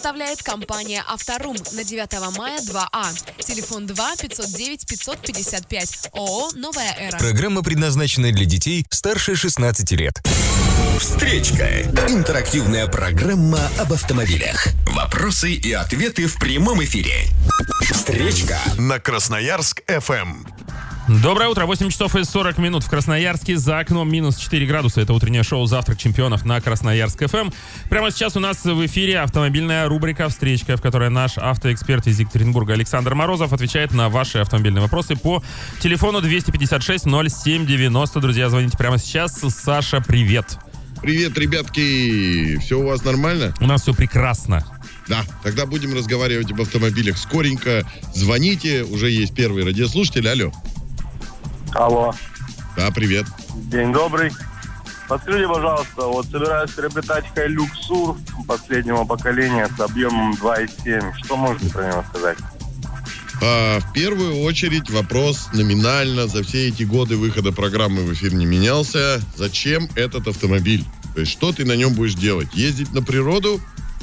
предоставляет компания «Авторум» на 9 мая 2А. Телефон 2 509 555. ООО «Новая эра». Программа предназначена для детей старше 16 лет. Встречка. Интерактивная программа об автомобилях. Вопросы и ответы в прямом эфире. Встречка на Красноярск ФМ. Доброе утро, 8 часов и 40 минут в Красноярске, за окном минус 4 градуса. Это утреннее шоу «Завтрак чемпионов» на Красноярск ФМ. Прямо сейчас у нас в эфире автомобильная рубрика «Встречка», в которой наш автоэксперт из Екатеринбурга Александр Морозов отвечает на ваши автомобильные вопросы по телефону 256-07-90. Друзья, звоните прямо сейчас. Саша, привет. Привет, ребятки. Все у вас нормально? У нас все прекрасно. Да, тогда будем разговаривать об автомобилях скоренько. Звоните, уже есть первый радиослушатель. Алло. Алло. Да, привет. День добрый. Подскажите, пожалуйста, вот собираюсь приобретать Hilux Sur последнего поколения с объемом 2.7. Что можете про него сказать? В первую очередь вопрос номинально за все эти годы выхода программы в эфир не менялся. Зачем этот автомобиль? То есть что ты на нем будешь делать? Ездить на природу?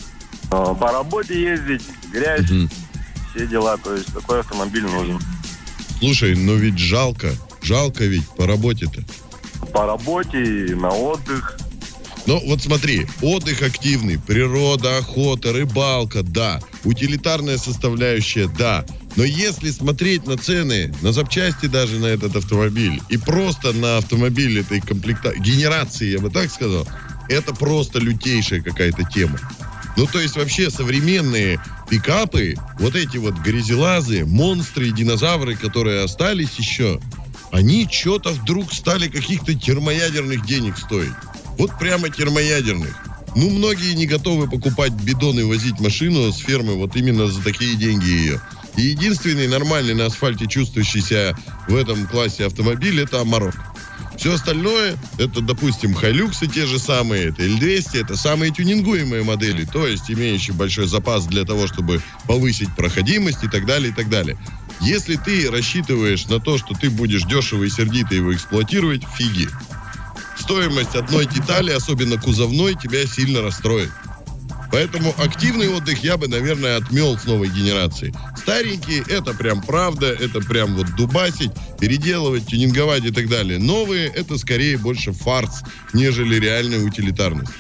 По работе ездить, грязь, все дела. То есть такой автомобиль нужен. Слушай, но ведь жалко ведь по работе-то. По работе и на отдых. Ну, вот смотри, отдых активный, природа, охота, рыбалка, да. Утилитарная составляющая, да. Но если смотреть на цены, на запчасти даже на этот автомобиль, и просто на автомобиль этой генерации, я бы так сказал, это просто лютейшая какая-то тема. Ну, то есть вообще современные пикапы, вот эти вот грязелазы, монстры и динозавры, которые остались еще, они что-то вдруг стали каких-то термоядерных денег стоить. Вот прямо термоядерных. Ну, многие не готовы покупать бидон и возить машину с фермы вот именно за такие деньги ее. И единственный нормальный на асфальте чувствующийся в этом классе автомобиль — это Amarok. Все остальное, это, допустим, Hilux те же самые, это L200, это самые тюнингуемые модели, то есть имеющие большой запас для того, чтобы повысить проходимость и так далее, и так далее. Если ты рассчитываешь на то, что ты будешь дешево и сердито его эксплуатировать, фиги. Стоимость одной детали, особенно кузовной, тебя сильно расстроит. Поэтому активный отдых я бы, наверное, отмел с новой генерации. Старенькие — это прям правда, это прям вот дубасить, переделывать, тюнинговать и так далее. Новые — это скорее больше фарс, нежели реальная утилитарность.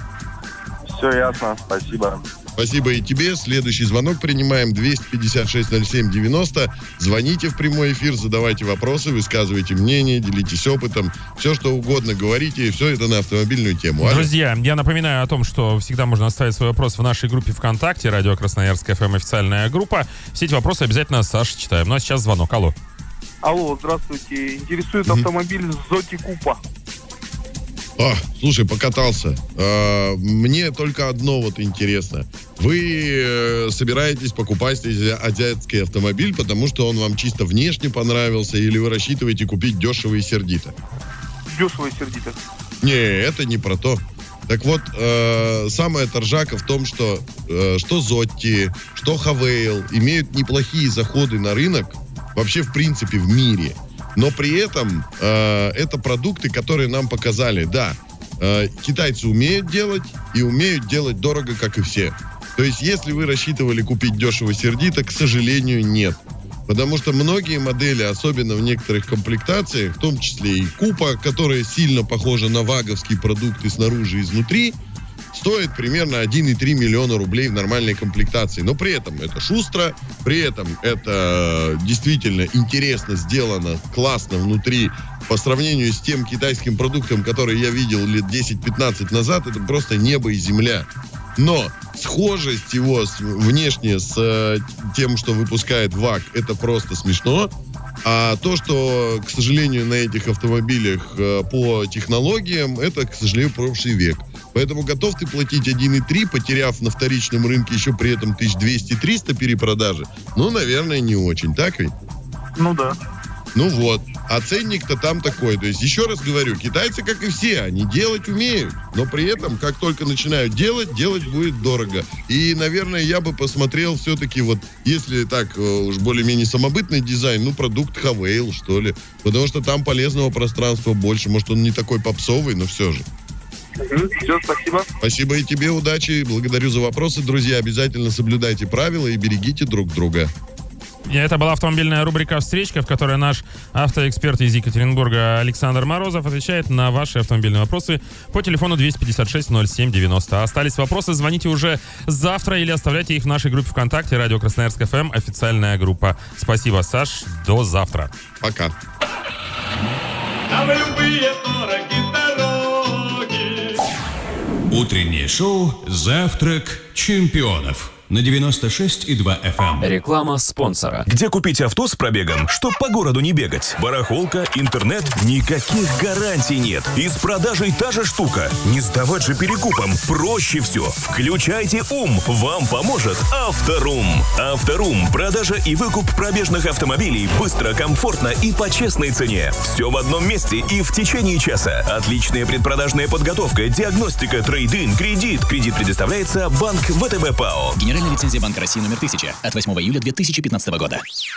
Все ясно, спасибо. Спасибо и тебе. Следующий звонок принимаем. 256-07-90. Звоните в прямой эфир, задавайте вопросы, высказывайте мнение, делитесь опытом. Все, что угодно говорите, все это на автомобильную тему. Друзья, я напоминаю о том, что всегда можно оставить свой вопрос в нашей группе ВКонтакте. Радио Красноярск ФМ, официальная группа. Все эти вопросы обязательно Саша читаем. Ну а сейчас звонок. Алло. Алло, здравствуйте. Интересует автомобиль Zoti Coupe. Слушай, покатался. Мне только одно вот интересно. Вы собираетесь покупать азиатский автомобиль, потому что он вам чисто внешне понравился, или вы рассчитываете купить дешево и сердито? Дешево и сердито. Не, это не про то. Так вот, самая торжака в том, что Zoti, что Havail имеют неплохие заходы на рынок, вообще в принципе в мире. Но при этом это продукты, которые нам показали, да, китайцы умеют делать и умеют делать дорого, как и все. То есть, если вы рассчитывали купить дешево-сердито, к сожалению, нет. Потому что многие модели, особенно в некоторых комплектациях, в том числе и Купа, которая сильно похожа на ваговские продукты снаружи и изнутри, стоит примерно 1,3 миллиона рублей в нормальной комплектации. Но при этом это шустро, при этом это действительно интересно сделано, классно внутри. По сравнению с тем китайским продуктом, который я видел лет 10-15 назад, это просто небо и земля. Но схожесть его внешне с тем, что выпускает ВАГ, это просто смешно. А то, что, к сожалению, на этих автомобилях по технологиям, это, к сожалению, прошлый век. Поэтому готов ты платить 1,3, потеряв на вторичном рынке еще при этом 1200-300 перепродажи? Ну, наверное, не очень, так ведь? Ну да. Ну вот. А ценник-то там такой. То есть, еще раз говорю, китайцы, как и все, они делать умеют. Но при этом, как только начинают делать будет дорого. И, наверное, я бы посмотрел все-таки вот, если так уж более-менее самобытный дизайн, ну, продукт Havail, что ли. Потому что там полезного пространства больше. Может, он не такой попсовый, но все же. Все, спасибо. Спасибо и тебе, удачи. Благодарю за вопросы. Друзья, обязательно соблюдайте правила и берегите друг друга. И это была автомобильная рубрика «Встречка», в которой наш автоэксперт из Екатеринбурга Александр Морозов отвечает на ваши автомобильные вопросы по телефону 256-07-90. Остались вопросы, звоните уже завтра или оставляйте их в нашей группе ВКонтакте «Радио Красноярск ФМ», официальная группа. Спасибо, Саш, до завтра. Пока. Утреннее шоу «Завтрак чемпионов» на 96,2 FM. Реклама спонсора. Где купить авто с пробегом, чтоб по городу не бегать? Барахолка, интернет, никаких гарантий нет. И с продажей та же штука. Не сдавать же перекупом. Проще все. Включайте ум. Вам поможет Авторум. Авторум. Продажа и выкуп пробежных автомобилей быстро, комфортно и по честной цене. Все в одном месте и в течение часа. Отличная предпродажная подготовка, диагностика, трейд-ин, кредит. Кредит предоставляется Банк ВТБ ПАО. Генеральная лицензия Банка России номер 1000 от 8 июля 2015 года.